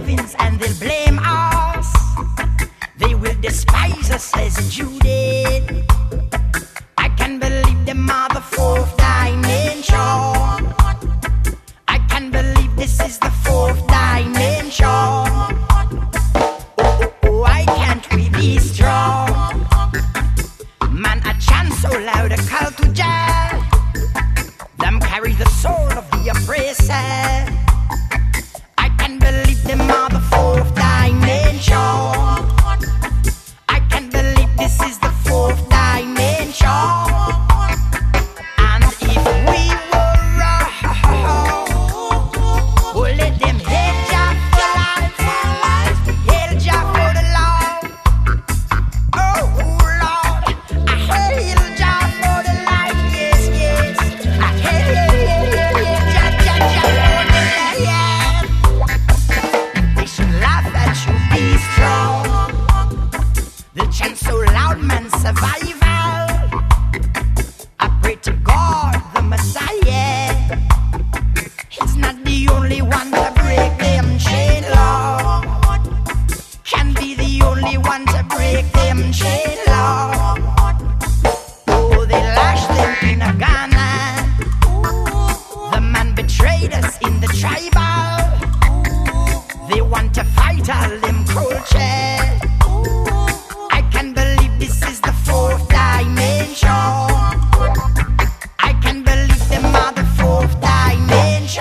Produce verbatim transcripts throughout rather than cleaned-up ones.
heavens and they'll blame us. They will despise us as Judas. I can't believe them are the fourth dimension. I can't believe this is the fourth dimension. Oh, oh, oh, why can't we be strong? Man, a chant so loud, a call to jail. Them carry the soul of the oppressor. I can't believe them are the fourth dimension. I can't believe this is the fourth dimension. And if we were wrong, we'll let them hate ya for life, hate ya for the Lord. Oh Lord, I hate ya for the life, yes, yes. I hate ya, ja, ja, ja, for the life, yeah. They should laugh at you, be strong. The chant so loud, man, survival. I pray to God, the Messiah. He's not the only one to break them chain, Lord. Can be the only one to break them chain, Lord. Oh, they lashed them in a Ghana. The man betrayed us in the tribal. They want to fight all them culture. I can't believe this is the fourth dimension. I can't believe them are the fourth dimension.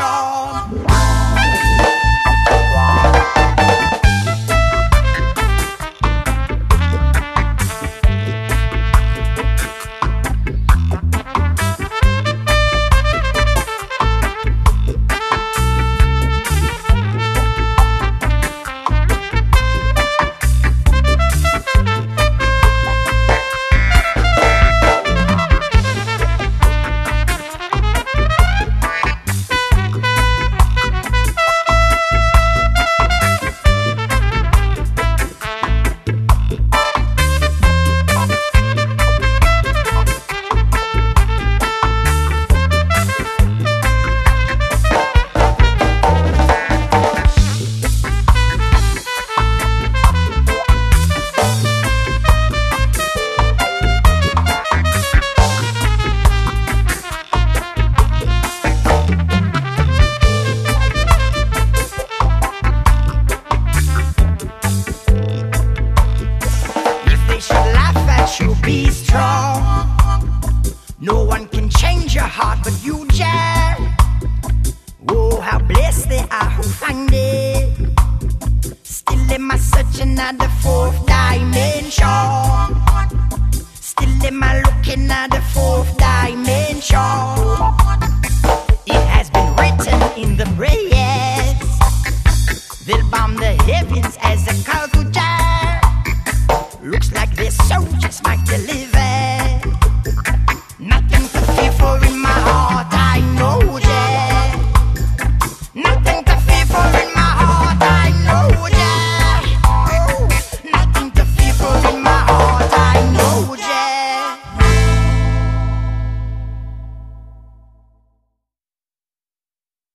Be strong. No one can change your heart but you, Jah. Oh, how blessed they are who find it. Still am I searching at the fourth